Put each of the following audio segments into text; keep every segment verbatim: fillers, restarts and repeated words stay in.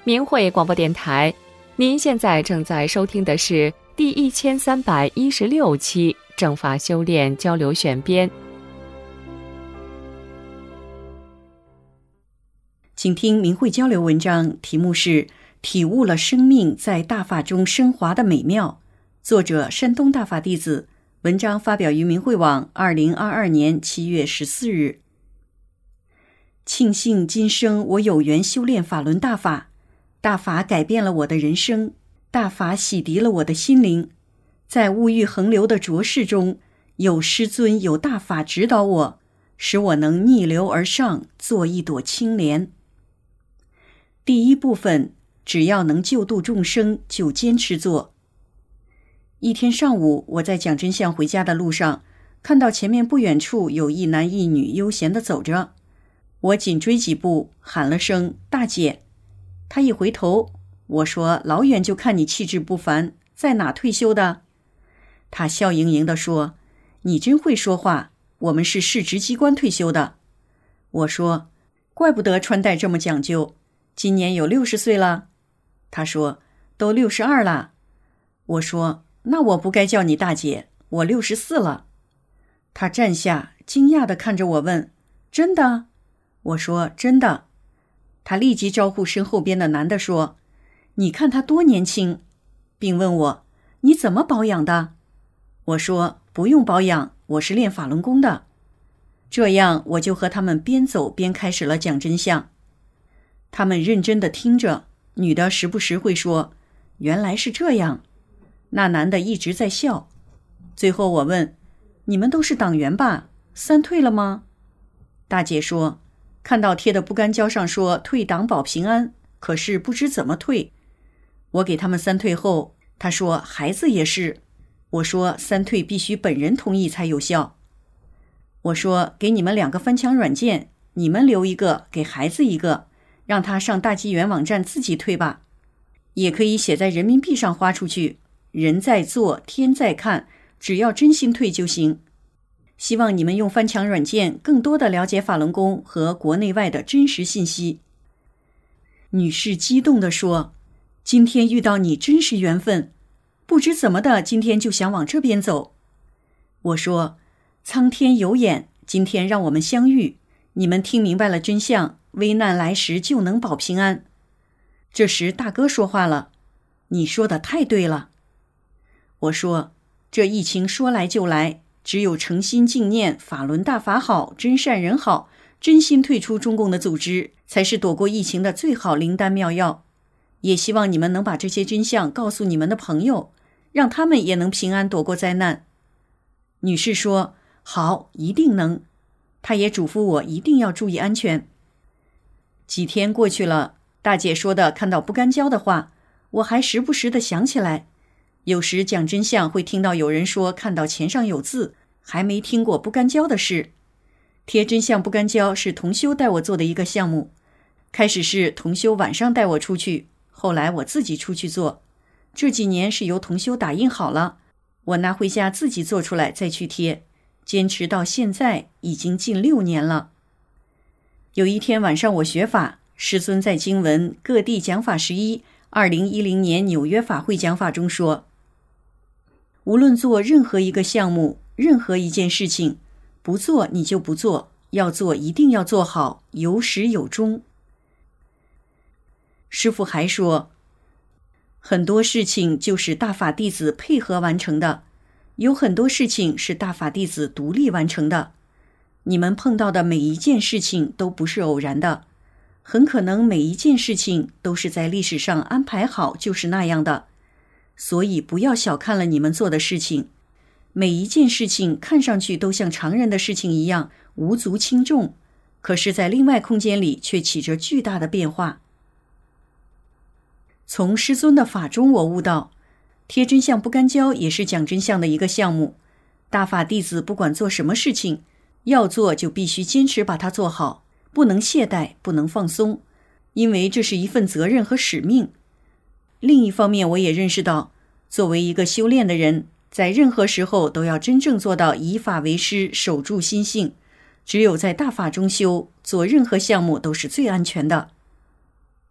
明慧广播电台，您现在正在收听的是第一千三百一十六期正法修炼交流选编。 请听明慧交流文章，题目是体悟了生命在大法中升华的美妙，作者山东大法弟子，文章发表于明慧网二零二二年七月十四日。庆幸今生我有缘修炼法轮大法，大法改变了我的人生，大法洗涤了我的心灵。在物欲横流的浊世中，有师尊有大法指导我，使我能逆流而上，做一朵青莲。第一部分，只要能救度众生，就坚持做。一天上午，我在讲真相回家的路上，看到前面不远处有一男一女悠闲地走着，我紧追几步，喊了声大姐。他一回头，我说老远就看你气质不凡，在哪退休的？他笑盈盈地说，你真会说话，我们是市直机关退休的。我说怪不得穿戴这么讲究，今年有六十岁了。他说都六十二了。我说那我不该叫你大姐，我六十四了。他站下，惊讶地看着我问，真的？我说真的。他立即招呼身后边的男的说，你看他多年轻，并问我你怎么保养的？我说不用保养，我是练法轮功的。这样我就和他们边走边开始了讲真相。他们认真地听着，女的时不时会说，原来是这样。那男的一直在笑。最后我问，你们都是党员吧？三退了吗？大姐说，看到贴的不干胶上说退党保平安，可是不知怎么退。我给他们三退后，她说孩子也是。我说三退必须本人同意才有效。我说给你们两个翻墙软件，你们留一个，给孩子一个，让他上大纪元网站自己退吧，也可以写在人民币上花出去。人在做，天在看，只要真心退就行。希望你们用翻墙软件更多的了解法轮功和国内外的真实信息。女士激动地说，今天遇到你真是缘分，不知怎么的，今天就想往这边走。我说，苍天有眼，今天让我们相遇，你们听明白了真相，危难来时就能保平安。这时大哥说话了，你说的太对了。我说，这疫情说来就来，只有诚心敬念法轮大法好，真善人好，真心退出中共的组织，才是躲过疫情的最好灵丹妙药。也希望你们能把这些真相告诉你们的朋友，让他们也能平安躲过灾难。女士说，好，一定能。她也嘱咐我一定要注意安全。几天过去了，大姐说的看到不干胶的话，我还时不时的想起来。有时讲真相会听到有人说看到钱上有字，还没听过不干胶的事。贴真相不干胶是同修带我做的一个项目，开始是同修晚上带我出去，后来我自己出去做，这几年是由同修打印好了，我拿回家自己做出来再去贴，坚持到现在已经近六年了。有一天晚上我学法，师尊在经文各地讲法十一二零一零年纽约法会讲法中说，无论做任何一个项目，任何一件事情，不做你就不做，要做一定要做好，有始有终。师父还说，很多事情就是大法弟子配合完成的，有很多事情是大法弟子独立完成的。你们碰到的每一件事情都不是偶然的，很可能每一件事情都是在历史上安排好，就是那样的。所以不要小看了你们做的事情，每一件事情看上去都像常人的事情一样无足轻重，可是在另外空间里却起着巨大的变化。从师尊的法中我悟到，贴真相不干胶也是讲真相的一个项目。大法弟子不管做什么事情，要做就必须坚持把它做好，不能懈怠，不能放松，因为这是一份责任和使命。另一方面，我也认识到，作为一个修炼的人，在任何时候都要真正做到以法为师，守住心性。只有在大法中修，做任何项目都是最安全的。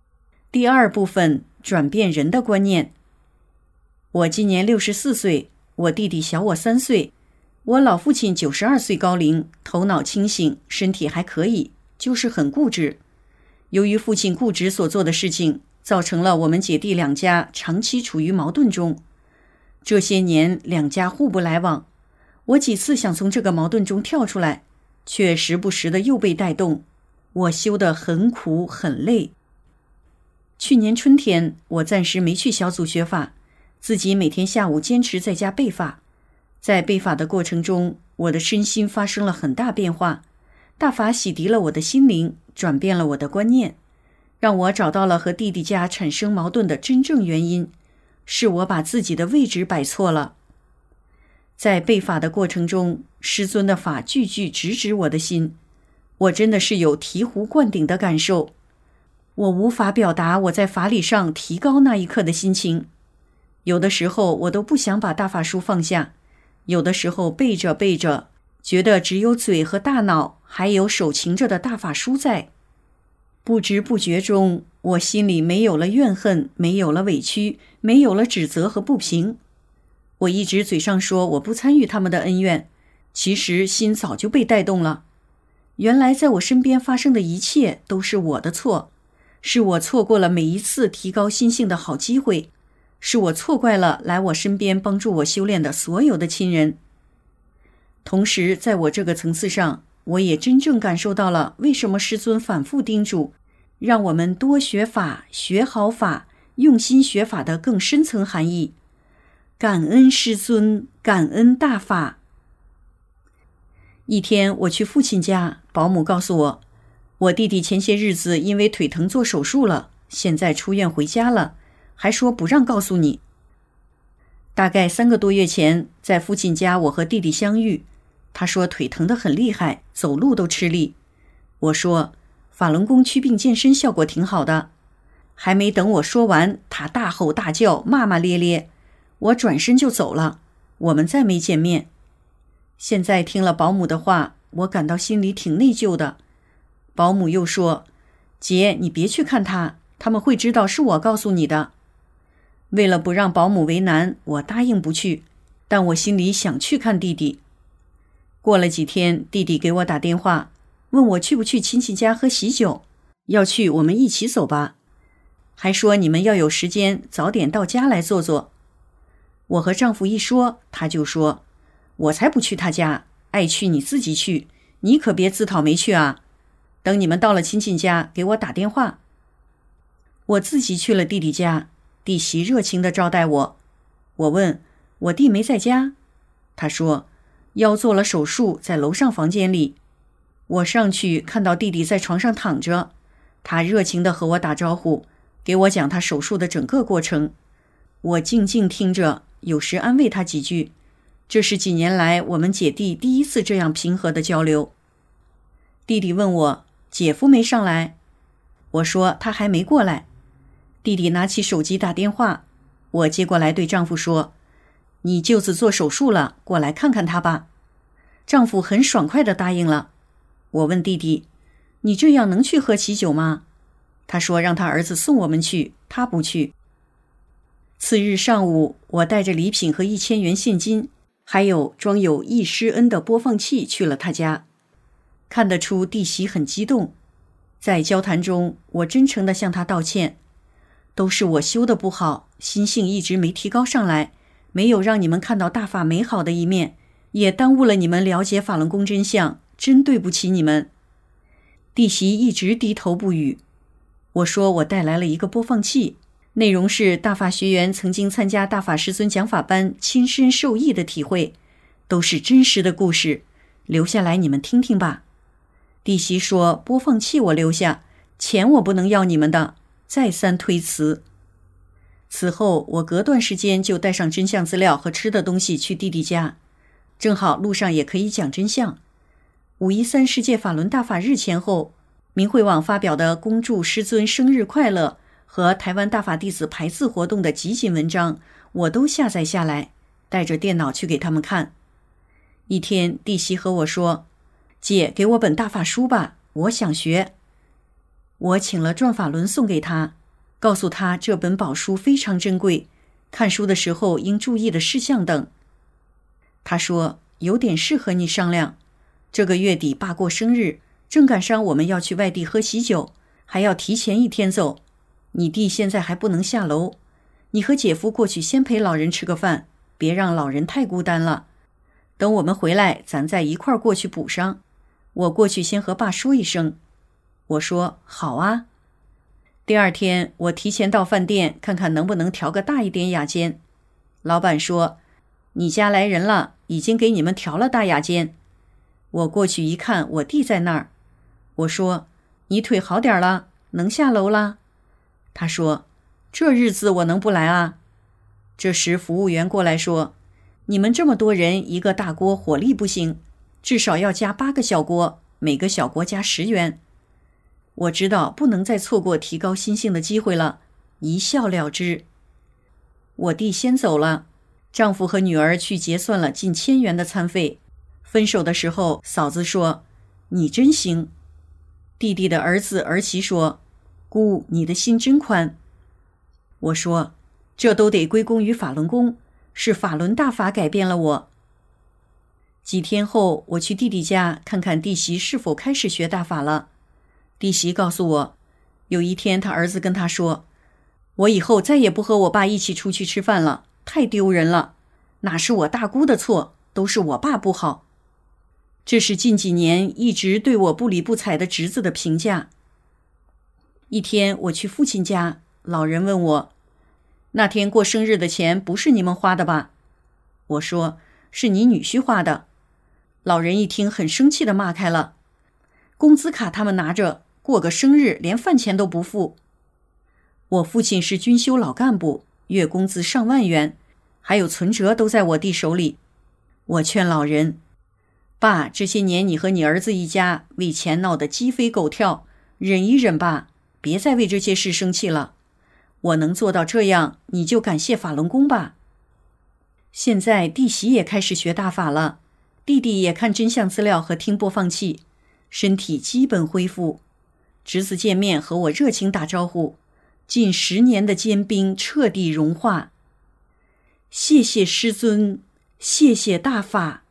第二部分，转变人的观念。我今年六十四岁，我弟弟小我三岁。我老父亲九十二岁高龄，头脑清醒，身体还可以，就是很固执。由于父亲固执所做的事情，造成了我们姐弟两家长期处于矛盾中。这些年，两家互不来往。我几次想从这个矛盾中跳出来，却时不时的又被带动。我修得很苦很累。去年春天，我暂时没去小组学法，自己每天下午坚持在家背法。在背法的过程中，我的身心发生了很大变化。大法洗涤了我的心灵，转变了我的观念，让我找到了和弟弟家产生矛盾的真正原因，是我把自己的位置摆错了。在背法的过程中，师尊的法句句直指我的心，我真的是有醍醐灌顶的感受。我无法表达我在法理上提高那一刻的心情。有的时候我都不想把大法书放下，有的时候背着背着，觉得只有嘴和大脑还有手擎着的大法书在。不知不觉中，我心里没有了怨恨，没有了委屈，没有了指责和不平。我一直嘴上说我不参与他们的恩怨，其实心早就被带动了。原来在我身边发生的一切都是我的错，是我错过了每一次提高心性的好机会，是我错怪了来我身边帮助我修炼的所有的亲人。同时，在我这个层次上，我也真正感受到了为什么师尊反复叮嘱，让我们多学法，学好法，用心学法的更深层含义。感恩师尊，感恩大法。一天我去父亲家，保姆告诉我，我弟弟前些日子因为腿疼做手术了，现在出院回家了，还说不让告诉你。大概三个多月前，在父亲家我和弟弟相遇，他说腿疼得很厉害，走路都吃力。我说法轮功祛病健身效果挺好的。还没等我说完，他大吼大叫，骂骂咧咧。我转身就走了，我们再没见面。现在听了保姆的话，我感到心里挺内疚的。保姆又说，姐，你别去看他，他们会知道是我告诉你的。为了不让保姆为难，我答应不去，但我心里想去看弟弟。过了几天，弟弟给我打电话，问我去不去亲戚家喝喜酒，要去我们一起走吧，还说你们要有时间早点到家来坐坐。我和丈夫一说，他就说，我才不去他家，爱去你自己去，你可别自讨没趣啊。等你们到了亲戚家，给我打电话。我自己去了弟弟家，弟媳热情地招待我。我问，我弟没在家？他说，腰做了手术，在楼上房间里。我上去看到弟弟在床上躺着，他热情地和我打招呼，给我讲他手术的整个过程。我静静听着，有时安慰他几句。这是几年来我们姐弟第一次这样平和的交流。弟弟问我，姐夫没上来？我说他还没过来。弟弟拿起手机打电话，我接过来对丈夫说，你舅子做手术了，过来看看他吧。丈夫很爽快地答应了。我问弟弟，你这样能去喝喜酒吗？他说让他儿子送我们去，他不去。次日上午，我带着礼品和一千元现金，还有装有易师恩的播放器去了他家。看得出弟媳很激动，在交谈中，我真诚地向他道歉，都是我修得不好，心性一直没提高上来，没有让你们看到大法美好的一面，也耽误了你们了解法轮功真相，真对不起你们。弟媳一直低头不语。我说我带来了一个播放器，内容是大法学员曾经参加大法师尊讲法班亲身受益的体会，都是真实的故事，留下来你们听听吧。弟媳说，播放器我留下，钱我不能要你们的，再三推辞。此后我隔段时间就带上真相资料和吃的东西去弟弟家，正好路上也可以讲真相。五一三世界法轮大法日前后，明慧网发表的恭祝师尊生日快乐和台湾大法弟子排字活动的集锦文章，我都下载下来，带着电脑去给他们看。一天，弟媳和我说，姐，给我本大法书吧，我想学。我请了转法轮送给他， 告诉他这本宝书非常珍贵，看书的时候应注意的事项等。他说有点事和你商量，这个月底爸过生日，正赶上我们要去外地喝喜酒，还要提前一天走。你弟现在还不能下楼，你和姐夫过去先陪老人吃个饭，别让老人太孤单了。等我们回来，咱再一块儿过去补上。我过去先和爸说一声。我说好啊。第二天我提前到饭店看看能不能调个大一点雅间。老板说你家来人了，已经给你们调了大雅间。我过去一看，我弟在那儿。我说你腿好点了，能下楼啦？他说这日子我能不来啊？这时服务员过来说，你们这么多人，一个大锅火力不行，至少要加八个小锅，每个小锅加十元。我知道不能再错过提高心性的机会了，一笑了之。我弟先走了，丈夫和女儿去结算了近千元的餐费。分手的时候，嫂子说你真行。弟弟的儿子儿媳说，姑，你的心真宽。我说这都得归功于法轮功，是法轮大法改变了我。几天后，我去弟弟家看看弟媳是否开始学大法了。弟媳告诉我，有一天他儿子跟他说，我以后再也不和我爸一起出去吃饭了，太丢人了，哪是我大姑的错，都是我爸不好。这是近几年一直对我不理不睬的侄子的评价。一天我去父亲家，老人问我，那天过生日的钱不是你们花的吧？我说是你女婿花的。老人一听很生气地骂开了，工资卡他们拿着，过个生日连饭钱都不付。我父亲是军修老干部，月工资上万元，还有存折都在我弟手里。我劝老人，爸，这些年你和你儿子一家为钱闹得鸡飞狗跳，忍一忍吧，别再为这些事生气了。我能做到这样，你就感谢法轮功吧。现在弟媳也开始学大法了，弟弟也看真相资料和听播放器，身体基本恢复。侄子见面和我热情打招呼，近十年的坚冰彻底融化。谢谢师尊，谢谢大法。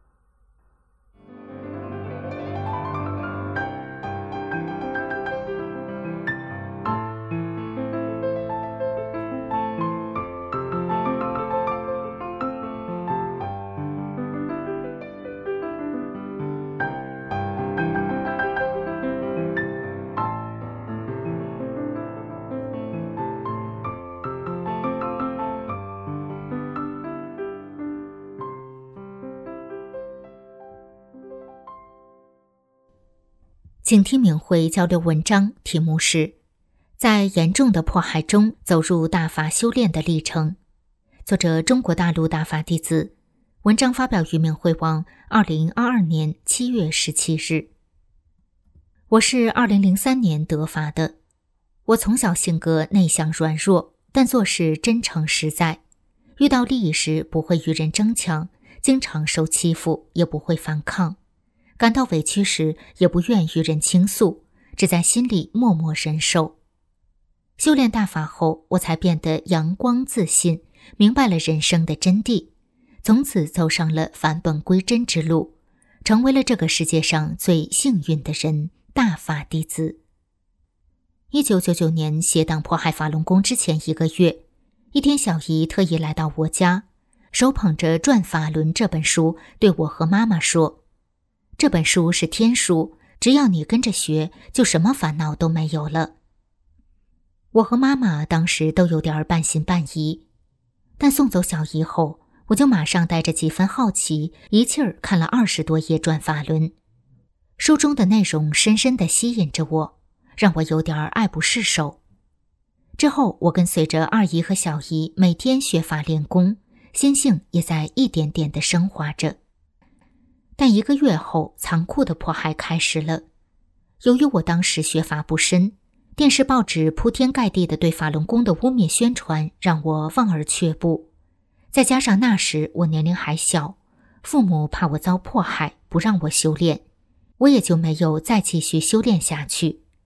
请听明慧交流文章，题目是在严重的迫害中走入大法修炼的历程，作者中国大陆大法弟子，文章发表于明慧网二零二二年七月十七日。我是二零零三年得法的，我从小性格内向软弱，但做事真诚实在，遇到利益时不会与人争抢，经常受欺负也不会反抗，感到委屈时也不愿与人倾诉，只在心里默默忍受。修炼大法后，我才变得阳光自信，明白了人生的真谛，从此走上了返本归真之路，成为了这个世界上最幸运的人，大法弟子。一九九九年邪党迫害法轮功之前一个月，一天小姨特意来到我家，手捧着《转法轮》这本书，对我和妈妈说，这本书是天书，只要你跟着学，就什么烦恼都没有了。我和妈妈当时都有点半信半疑，但送走小姨后，我就马上带着几分好奇，一气儿看了二十多页《转法轮》。书中的内容深深地吸引着我，让我有点爱不释手。之后，我跟随着二姨和小姨每天学法练功，心性也在一点点地升华着。但一个月后，残酷的迫害开始了。由于我当时学法不深，电视报纸铺天盖地的对法轮功的污蔑宣传让我望而却步，再加上那时我年龄还小，父母怕我遭迫害，不让我修炼，我也就没有再继续修炼下去。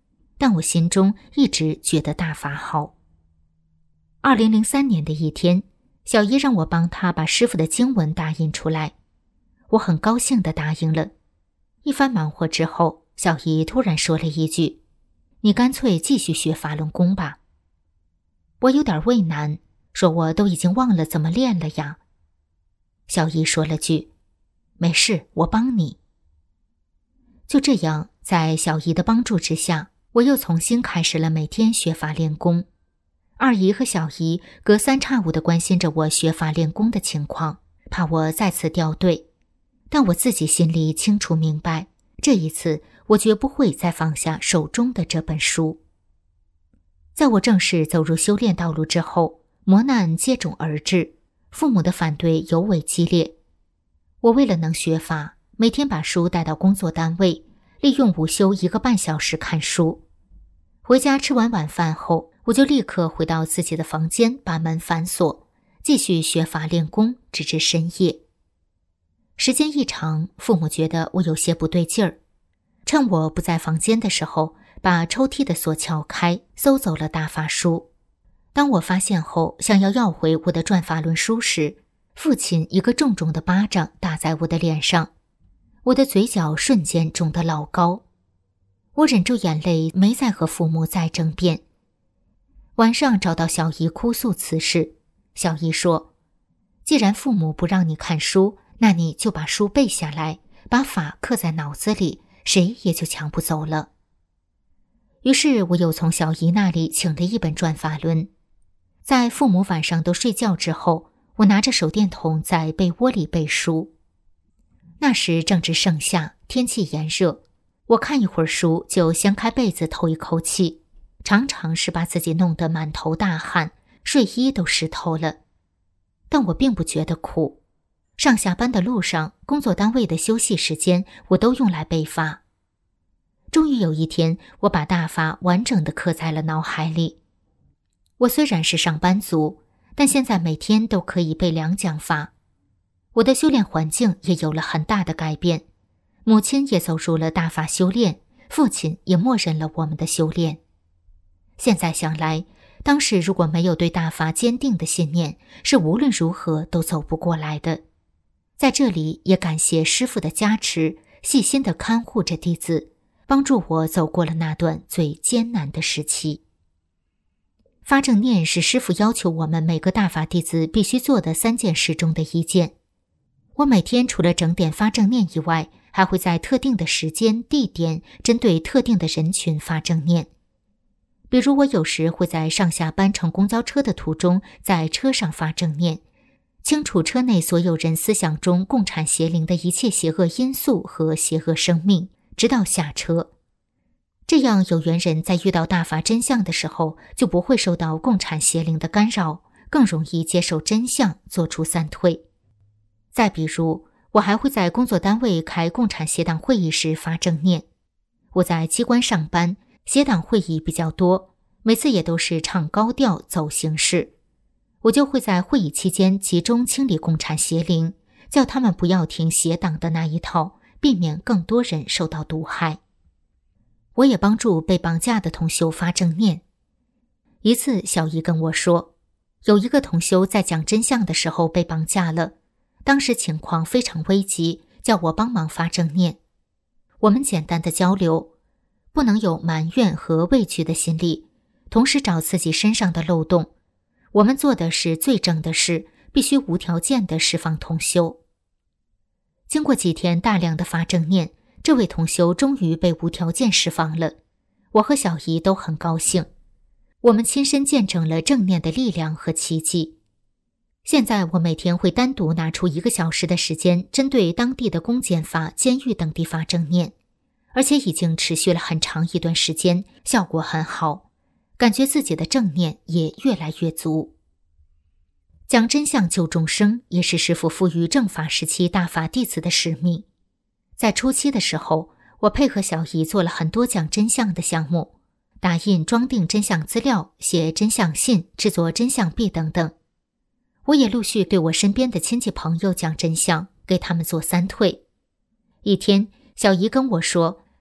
但我心中一直觉得大法好。二零零三年的一天，小姨让我帮她把师父的经文打印出来，我很高兴地答应了。一番忙活之后，小姨突然说了一句：“你干脆继续学法轮功吧。”我有点为难，说我都已经忘了怎么练了呀。小姨说了句：“没事，我帮你。”就这样，在小姨的帮助之下，我又重新开始了每天学法练功。二姨和小姨隔三差五地关心着我学法练功的情况，怕我再次掉队。但我自己心里清楚明白，这一次我绝不会再放下手中的这本书。在我正式走入修炼道路之后，磨难接踵而至，父母的反对尤为激烈。我为了能学法，每天把书带到工作单位，利用午休一个半小时看书。回家吃完晚饭后，我就立刻回到自己的房间，把门反锁，继续学法练功，直至深夜。时间一长，父母觉得我有些不对劲儿，趁我不在房间的时候，把抽屉的锁撬开，搜走了大法书。当我发现后，想要要回我的转法轮书时，父亲一个重重的巴掌打在我的脸上，我的嘴角瞬间肿得老高。我忍住眼泪，没再和父母再争辩。晚上找到小姨哭诉此事，小姨说：“既然父母不让你看书，那你就把书背下来，把法刻在脑子里，谁也就抢不走了。”于是我又从小姨那里请了一本转法轮。在父母晚上都睡觉之后，我拿着手电筒在被窝里背书。那时正值盛夏，天气炎热，我看一会儿书就掀开被子透一口气，常常是把自己弄得满头大汗，睡衣都湿透了。但我并不觉得苦，上下班的路上，工作单位的休息时间，我都用来背法。终于有一天，我把大法完整地刻在了脑海里。我虽然是上班族，但现在每天都可以背两讲法。我的修炼环境也有了很大的改变，母亲也走入了大法修炼，父亲也默认了我们的修炼。现在想来，当时如果没有对大法坚定的信念，是无论如何都走不过来的。在这里也感谢师父的加持，细心地看护着弟子，帮助我走过了那段最艰难的时期。发正念是师父要求我们每个大法弟子必须做的三件事中的一件。我每天除了整点发正念以外，还会在特定的时间、地点，针对特定的人群发正念。比如我有时会在上下班乘公交车的途中，在车上发正念，清除车内所有人思想中共产邪灵的一切邪恶因素和邪恶生命，直到下车。这样有缘人在遇到大法真相的时候，就不会受到共产邪灵的干扰，更容易接受真相，做出散退。再比如，我还会在工作单位开共产协党会议时发正念。我在机关上班，协党会议比较多，每次也都是唱高调走形式。我就会在会议期间集中清理共产邪灵，叫他们不要听协党的那一套，避免更多人受到毒害。我也帮助被绑架的同修发正念。一次，小姨跟我说，有一个同修在讲真相的时候被绑架了，当时情况非常危急，叫我帮忙发正念。我们简单的交流，不能有埋怨和畏惧的心理，同时找自己身上的漏洞。我们做的是最正的事，必须无条件的释放同修。经过几天大量的发正念，这位同修终于被无条件释放了，我和小姨都很高兴。我们亲身见证了正念的力量和奇迹。现在我每天会单独拿出一个小时的时间，针对当地的公检法、监狱等地发正念，而且已经持续了很长一段时间，效果很好，感觉自己的正念也越来越足。讲真相救众生也是师父赋予正法时期大法弟子的使命。在初期的时候，我配合小姨做了很多讲真相的项目，打印装订真相资料，写真相信，制作真相币等等。我也陆续对我身边的亲戚朋友讲真相，给他们做三退。一天，小姨跟我说，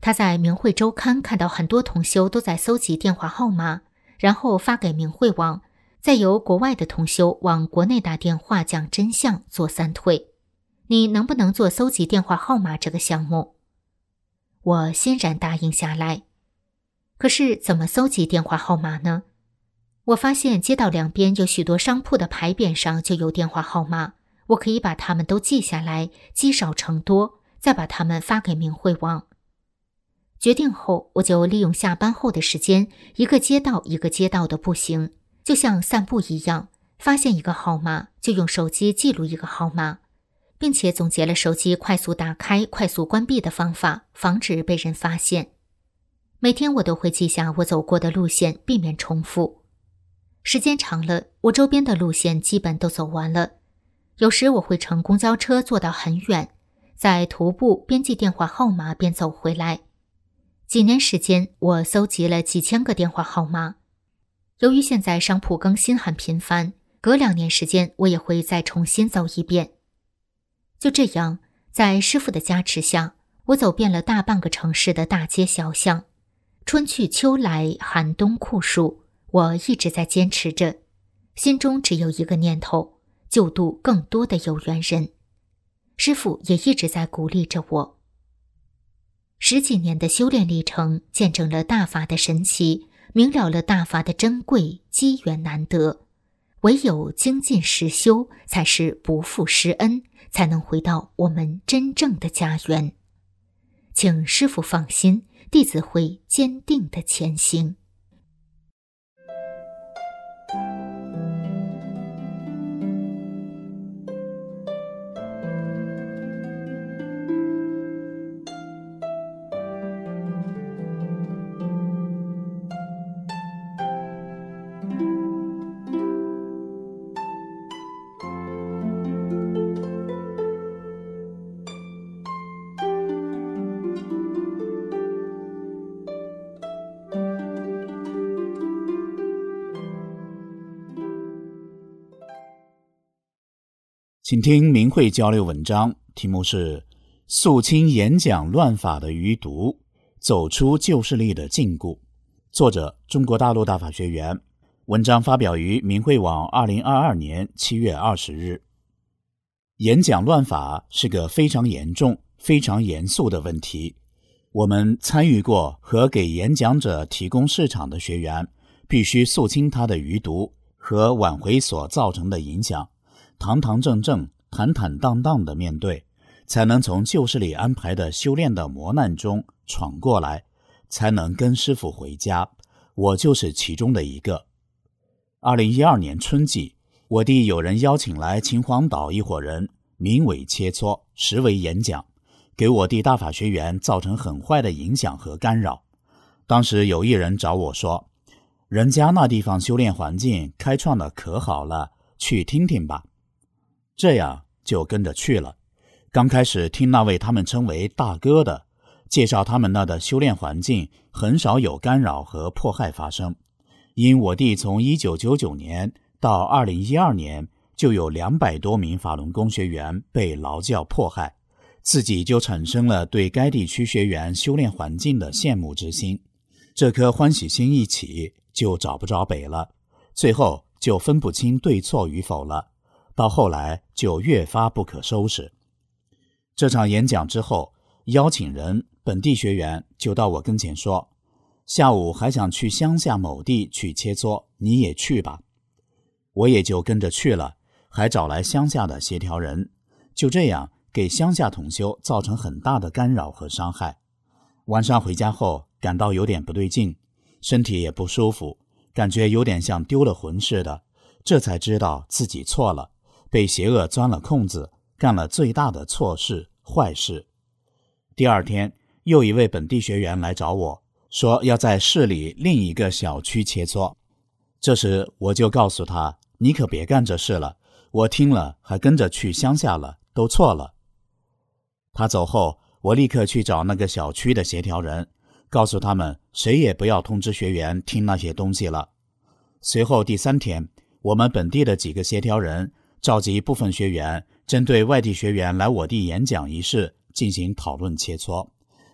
他在明慧周刊看到很多同修都在搜集电话号码，然后发给明慧网，再由国外的同修往国内打电话讲真相做三退。你能不能做搜集电话号码这个项目？我欣然答应下来。可是怎么搜集电话号码呢？我发现街道两边有许多商铺的牌匾上就有电话号码，我可以把它们都记下来，积少成多，再把它们发给明慧网。决定后，我就利用下班后的时间，一个街道一个街道的步行，就像散步一样，发现一个号码就用手机记录一个号码，并且总结了手机快速打开、快速关闭的方法，防止被人发现。每天我都会记下我走过的路线，避免重复。时间长了，我周边的路线基本都走完了。有时我会乘公交车坐到很远，再徒步边记电话号码边走回来。几年时间，我搜集了几千个电话号码。由于现在商铺更新很频繁，隔两年时间我也会再重新走一遍。就这样，在师父的加持下，我走遍了大半个城市的大街小巷。春去秋来，寒冬酷暑，我一直在坚持着，心中只有一个念头，救度更多的有缘人。师父也一直在鼓励着我。十几年的修炼历程，见证了大法的神奇，明了了大法的珍贵，机缘难得。唯有精进实修，才是不负师恩，才能回到我们真正的家园。请师父放心，弟子会坚定地前行。 请听明慧交流文章，题目是肃清演讲乱法的余毒，走出旧势力的禁锢。作者中国大陆大法学员，文章发表于明慧网二零二二年七月二十日。演讲乱法是个非常严重、非常严肃的问题。我们参与过和给演讲者提供市场的学员，必须肃清他的余毒和挽回所造成的影响，堂堂正正、坦坦荡荡地面对，才能从旧势力安排的修炼的磨难中闯过来，才能跟师父回家。我就是其中的一个。二零一二年春季，我弟有人邀请来秦皇岛一伙人，明伪切磋，实为演讲，给我弟大法学员造成很坏的影响和干扰。当时有一人找我说，人家那地方修炼环境开创的可好了，去听听吧。这样就跟着去了。刚开始听那位他们称为大哥的介绍，他们那的修炼环境很少有干扰和迫害发生。因我弟从一九九九年到二零一二年就有两百多名法轮功学员被劳教迫害，自己就产生了对该地区学员修炼环境的羡慕之心。这颗欢喜心一起，就找不着北了，最后就分不清对错与否了。到后来就越发不可收拾。这场演讲之后，邀请人本地学员就到我跟前说，下午还想去乡下某地去切磋，你也去吧。我也就跟着去了，还找来乡下的协调人，就这样给乡下同修造成很大的干扰和伤害。晚上回家后感到有点不对劲，身体也不舒服，感觉有点像丢了魂似的，这才知道自己错了，被邪恶钻了空子，干了最大的错事坏事。第二天又一位本地学员来找我，说要在市里另一个小区切磋。这时我就告诉他，你可别干这事了，我听了还跟着去乡下了，都错了。他走后，我立刻去找那个小区的协调人，告诉他们谁也不要通知学员听那些东西了。随后第三天，我们本地的几个协调人召集部分学员，针对外地学员来我地演讲一事进行讨论切磋，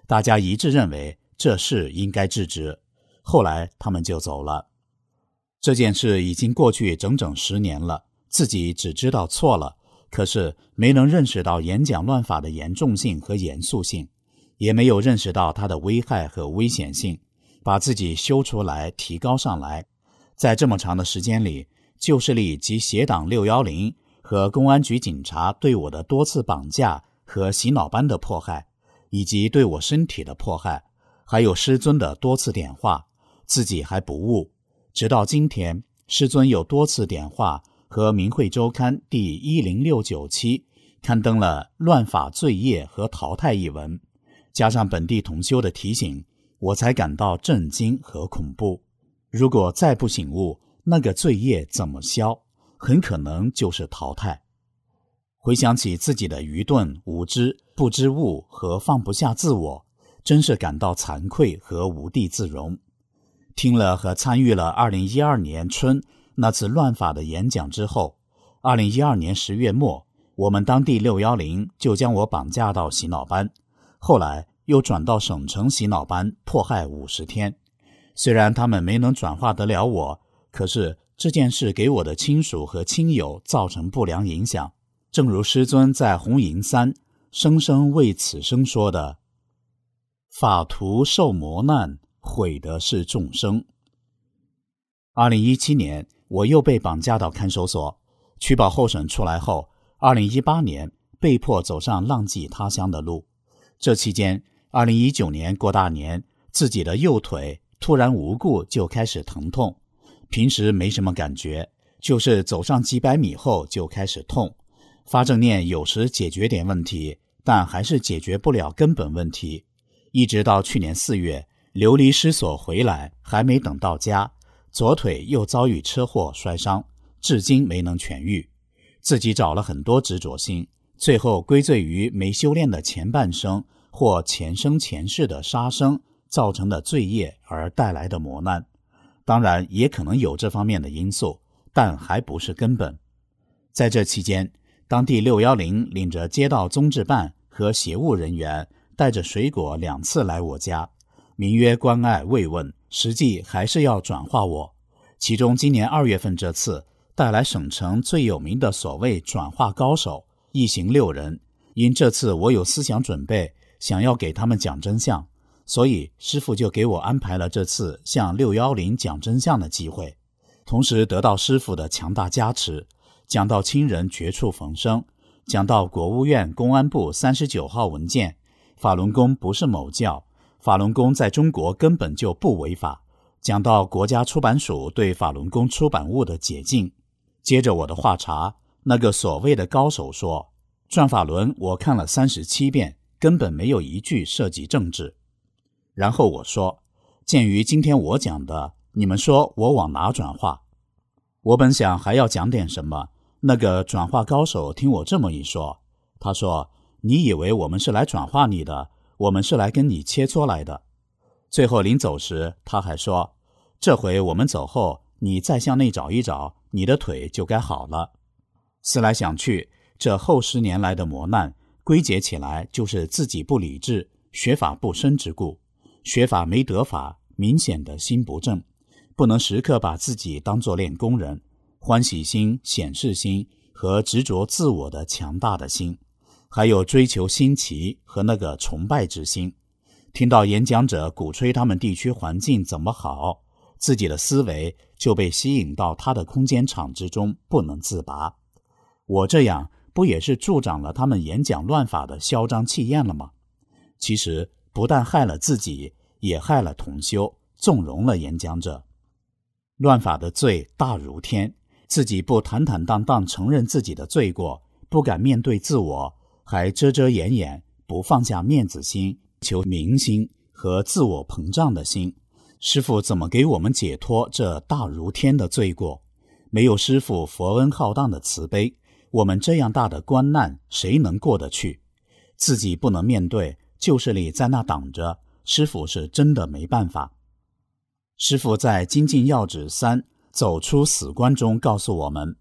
大家一致认为这事应该制止，后来他们就走了。这件事已经过去整整十年了，自己只知道错了，可是没能认识到演讲乱法的严重性和严肃性，也没有认识到它的危害和危险性，把自己修出来提高上来。在这么长的时间里，旧势力及邪党六一零和公安局警察对我的多次绑架和洗脑班的迫害，以及对我身体的迫害，还有师尊的多次点化，自己还不悟。直到今天，师尊有多次点化和明慧周刊第一零六九期刊登了乱法罪业和淘汰一文，加上本地同修的提醒，我才感到震惊和恐怖。如果再不醒悟，那个罪业怎么消，很可能就是淘汰。回想起自己的愚钝、无知、不知悟和放不下自我，真是感到惭愧和无地自容。听了和参与了二零一二年春那次乱法的演讲之后，二零一二年十月末，我们当地六一零就将我绑架到洗脑班，后来又转到省城洗脑班迫害五十天。虽然他们没能转化得了我，可是这件事给我的亲属和亲友造成不良影响。正如师尊在红银三生生为此生说的，法徒受磨难，毁的是众生。二零一七年，我又被绑架到看守所，取保候审出来后，二零一八年被迫走上浪迹他乡的路。这期间，二零一九年过大年，自己的右腿突然无故就开始疼痛，平时没什么感觉，就是走上几百米后就开始痛。发正念有时解决点问题，但还是解决不了根本问题。一直到去年四月流离失所回来，还没等到家，左腿又遭遇车祸摔伤，至今没能痊愈。自己找了很多执着心，最后归罪于没修炼的前半生或前生前世的杀生造成的罪业而带来的磨难。当然也可能有这方面的因素，但还不是根本。在这期间，当地六一零领着街道综治办和协务人员带着水果两次来我家，名曰关爱慰问，实际还是要转化我。其中今年二月份这次带来省城最有名的所谓转化高手，一行六人。因这次我有思想准备，想要给他们讲真相，所以师父就给我安排了这次向六一零讲真相的机会，同时得到师父的强大加持，讲到亲人绝处逢生，讲到国务院公安部三十九号文件，法轮功不是某教，法轮功在中国根本就不违法，讲到国家出版署对法轮功出版物的解禁。接着我的话茬，那个所谓的高手说，转法轮我看了三十七遍，根本没有一句涉及政治。然后我说，鉴于今天我讲的，你们说我往哪转化？我本想还要讲点什么，那个转化高手听我这么一说，他说，你以为我们是来转化你的，我们是来跟你切磋来的。最后临走时他还说，这回我们走后，你再向内找一找，你的腿就该好了。思来想去，这后十年来的磨难归结起来就是自己不理智，学法不深之故。学法没得法，明显的心不正，不能时刻把自己当作练功人，欢喜心、显示心和执着自我的强大的心，还有追求新奇和那个崇拜之心。听到演讲者鼓吹他们地区环境怎么好，自己的思维就被吸引到他的空间场之中，不能自拔。我这样不也是助长了他们演讲乱法的嚣张气焰了吗？其实不但害了自己，也害了同修，纵容了演讲者。乱法的罪大如天，自己不坦坦荡荡承认自己的罪过，不敢面对自我，还遮遮掩掩，不放下面子心、求名心和自我膨胀的心。师父怎么给我们解脱这大如天的罪过？没有师父佛恩浩荡的慈悲，我们这样大的官难谁能过得去？自己不能面对，旧势力在那挡着，师父是真的没办法。师父在精进要旨三走出死关中告诉我们，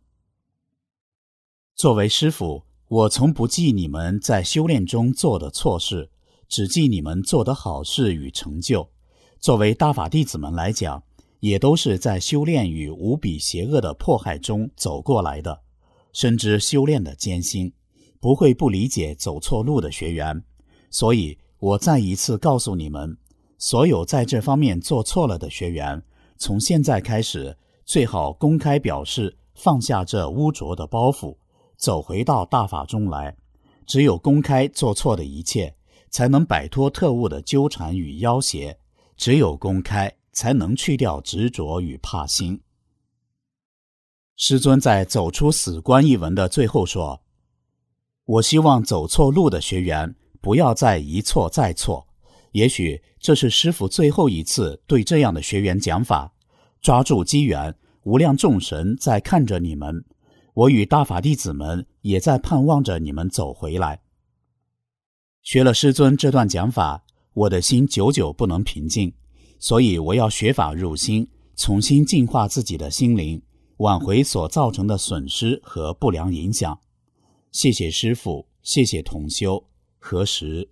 作为师父，我从不记你们在修炼中做的错事， 只记你们做的好事与成就。作为大法弟子们来讲，也都是在修炼与无比邪恶的迫害中走过来的，深知修炼的艰辛，不会不理解走错路的学员。所以我再一次告诉你们，所有在这方面做错了的学员，从现在开始最好公开表示放下这污浊的包袱，走回到大法中来。只有公开做错的一切，才能摆脱特务的纠缠与要挟，只有公开才能去掉执着与怕心。师尊在走出死关一文的最后说，我希望走错路的学员不要再一错再错，也许这是师父最后一次对这样的学员讲法。抓住机缘，无量众神在看着你们，我与大法弟子们也在盼望着你们走回来。学了师尊这段讲法，我的心久久不能平静，所以我要学法入心，重新净化自己的心灵，挽回所造成的损失和不良影响。谢谢师父，谢谢同修，何时。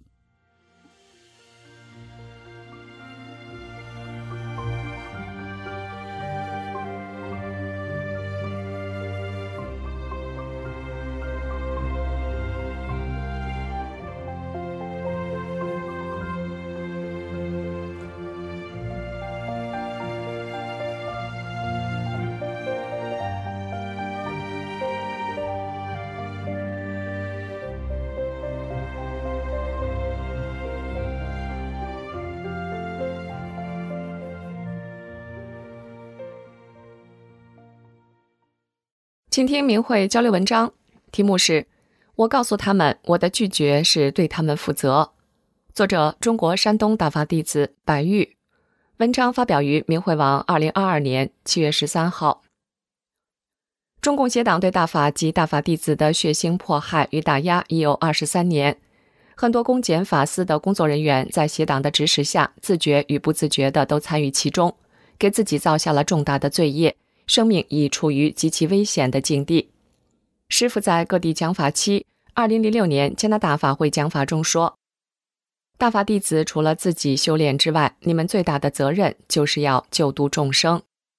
请听明慧交流文章，题目是我告诉他们，我的拒绝是对他们负责。作者中国山东大法弟子白玉，文章发表于明慧网二零二二年七月十三号。中共邪党对大法及大法弟子的血腥迫害与打压已有二十三年，很多公检法司的工作人员在邪党的指使下，自觉与不自觉的都参与其中，给自己造下了重大的罪业，生命已处于极其危险的境地。师父在各地讲法期，二零零六年加拿大法会讲法中说，大法弟子除了自己修炼之外，你们最大的责任就是要救度众生，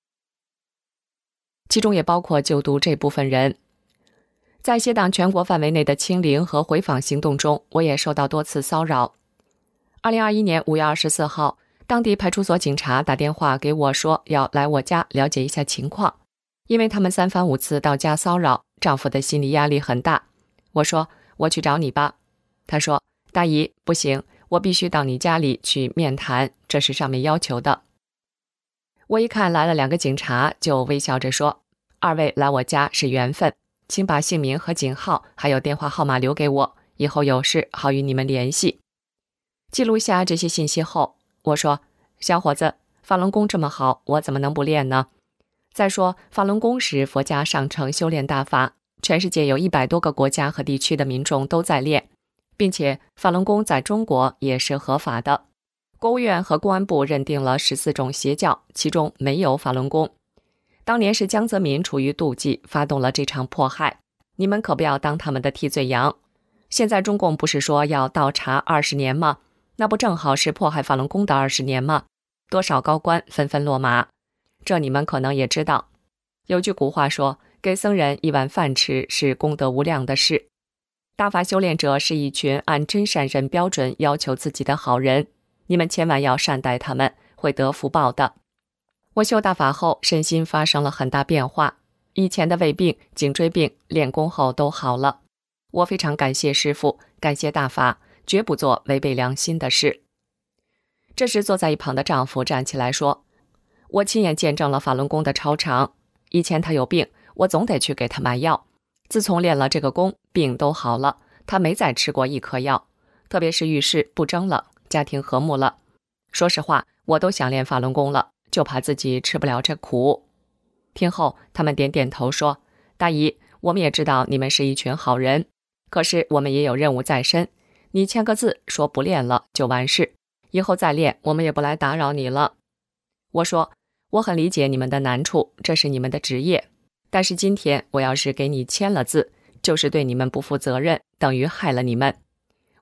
其中也包括救度这部分人。在邪党全国范围内的清零和回访行动中，我也受到多次骚扰。二零二一年五月二十四号，当地派出所警察打电话给我说要来我家了解一下情况，因为他们三番五次到家骚扰，丈夫的心理压力很大。我说我去找你吧。他说大姨不行，我必须到你家里去面谈，这是上面要求的。我一看来了两个警察，就微笑着说，二位来我家是缘分，请把姓名和警号还有电话号码留给我，以后有事好与你们联系。记录下这些信息后，我说小伙子，法轮功这么好，我怎么能不练呢？再说法轮功是佛家上乘修炼大法，全世界有一百多个国家和地区的民众都在练，并且法轮功在中国也是合法的。国务院和公安部认定了十四种邪教，其中没有法轮功。当年是江泽民出于妒忌发动了这场迫害，你们可不要当他们的替罪羊。现在中共不是说要倒查二十年吗？那不正好是迫害法轮功的二十年吗？多少高官纷纷落马，这你们可能也知道。有句古话说，给僧人一碗饭吃是功德无量的事。大法修炼者是一群按真善人标准要求自己的好人，你们千万要善待他们，会得福报的。我修大法后，身心发生了很大变化，以前的胃病、颈椎病，练功后都好了。我非常感谢师父，感谢大法，绝不做违背良心的事。这时坐在一旁的丈夫站起来说，我亲眼见证了法轮功的超常，以前他有病，我总得去给他买药，自从练了这个功，病都好了，他没再吃过一颗药，特别是遇事不争了，家庭和睦了。说实话，我都想练法轮功了，就怕自己吃不了这苦。听后他们点点头说，大姨，我们也知道你们是一群好人，可是我们也有任务在身，你签个字说不练了就完事，以后再练我们也不来打扰你了。我说我很理解你们的难处，这是你们的职业，但是今天我要是给你签了字，就是对你们不负责任，等于害了你们。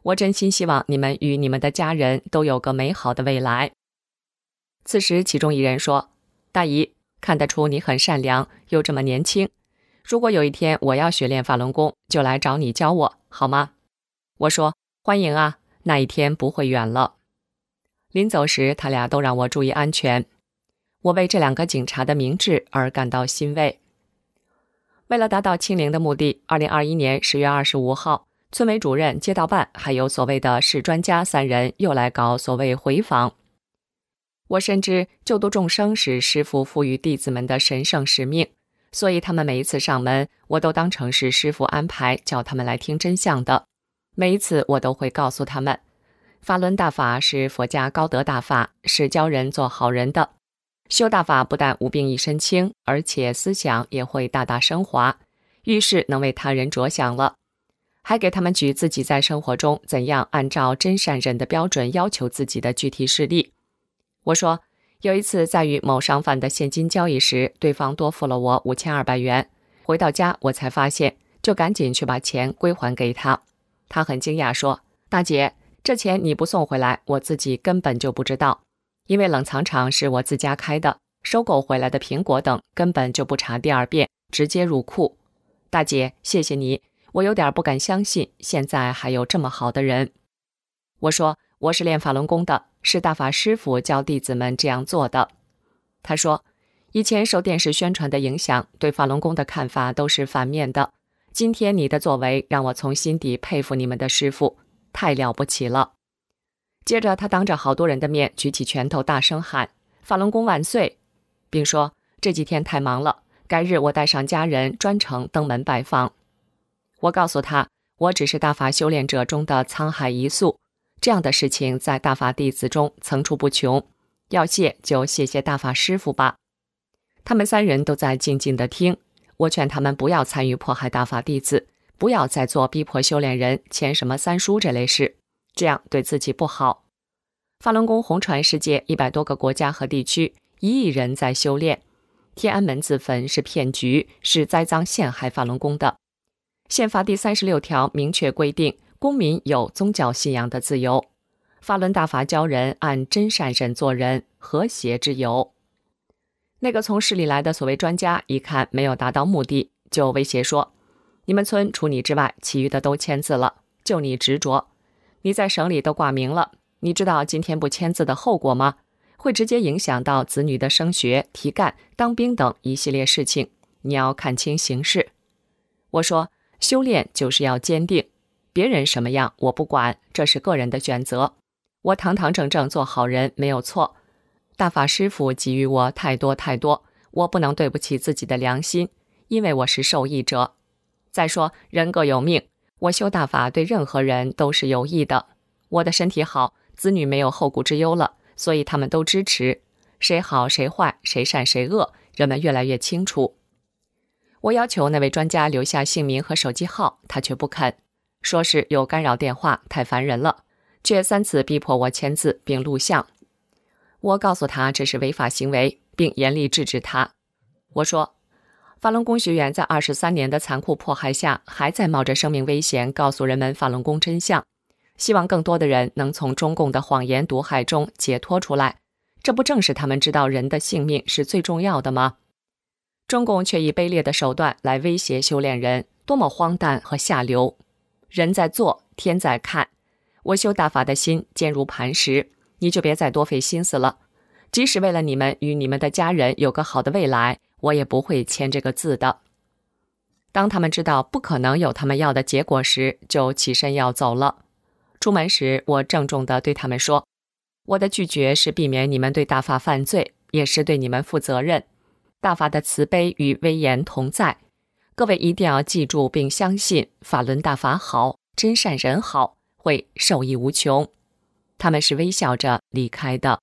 我真心希望你们与你们的家人都有个美好的未来。此时其中一人说，大姨，看得出你很善良，又这么年轻，如果有一天我要学练法轮功，就来找你教我，好吗？我说，欢迎啊，那一天不会远了。临走时，他俩都让我注意安全。我为这两个警察的明智而感到欣慰。为了达到清零的目的，二零二一年十月二十五号，村委主任、街道办还有所谓的市专家三人又来搞所谓回访。我深知救度众生是师父赋予弟子们的神圣使命，所以他们每一次上门，我都当成是师父安排叫他们来听真相的。每一次我都会告诉他们，法轮大法是佛家高德大法，是教人做好人的。修大法不但无病一身轻，而且思想也会大大升华，遇事能为他人着想了。还给他们举自己在生活中怎样按照真善忍的标准要求自己的具体事例。我说，有一次在与某商贩的现金交易时，对方多付了我五千二百元，回到家我才发现，就赶紧去把钱归还给他。他很惊讶说，大姐，这钱你不送回来，我自己根本就不知道，因为冷藏厂是我自家开的，收购回来的苹果等根本就不查第二遍，直接入库。大姐，谢谢你，我有点不敢相信，现在还有这么好的人。我说，我是练法轮功的，是大法师父教弟子们这样做的。他说，以前受电视宣传的影响，对法轮功的看法都是反面的。今天你的作为让我从心底佩服你们的师父，太了不起了。接着他当着好多人的面举起拳头大声喊，法轮功万岁，并说，这几天太忙了，改日我带上家人专程登门拜访。我告诉他，我只是大法修炼者中的沧海一粟，这样的事情在大法弟子中层出不穷，要谢就谢谢大法师父吧。他们三人都在静静地听，我劝他们不要参与迫害大法弟子，不要再做逼迫修炼人签什么三书这类事，这样对自己不好。法轮功红传世界一百多个国家和地区，一亿人在修炼。天安门自焚是骗局，是栽赃陷害法轮功的。宪法第三十六条明确规定，公民有宗教信仰的自由。法轮大法教人按真善忍做人，和谐之有。那个从市里来的所谓专家一看没有达到目的，就威胁说，你们村除你之外，其余的都签字了，就你执着。你在省里都挂名了，你知道今天不签字的后果吗？会直接影响到子女的升学、提干、当兵等一系列事情，你要看清形势。我说，修炼就是要坚定，别人什么样我不管，这是个人的选择。我堂堂正正做好人没有错，大法师父给予我太多太多，我不能对不起自己的良心，因为我是受益者。再说，人各有命，我修大法对任何人都是有益的。我的身体好，子女没有后顾之忧了，所以他们都支持。谁好谁坏，谁善谁恶，人们越来越清楚。我要求那位专家留下姓名和手机号，他却不肯，说是有干扰电话，太烦人了，却三次逼迫我签字并录像。我告诉他这是违法行为，并严厉制止他。我说，法轮功学员在二十三年的残酷迫害下，还在冒着生命危险告诉人们法轮功真相，希望更多的人能从中共的谎言毒害中解脱出来，这不正是他们知道人的性命是最重要的吗？中共却以卑劣的手段来威胁修炼人，多么荒诞和下流！人在做，天在看。我修大法的心坚如磐石，你就别再多费心思了。即使为了你们与你们的家人有个好的未来，我也不会签这个字的。当他们知道不可能有他们要的结果时，就起身要走了。出门时，我郑重地对他们说，我的拒绝是避免你们对大法犯罪，也是对你们负责任。大法的慈悲与威严同在，各位一定要记住并相信，法轮大法好，真善人好，会受益无穷。他们是微笑着离开的。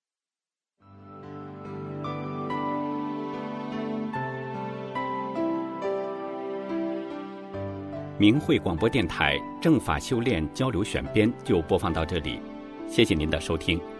明慧广播电台正法修炼交流选编就播放到这里，谢谢您的收听。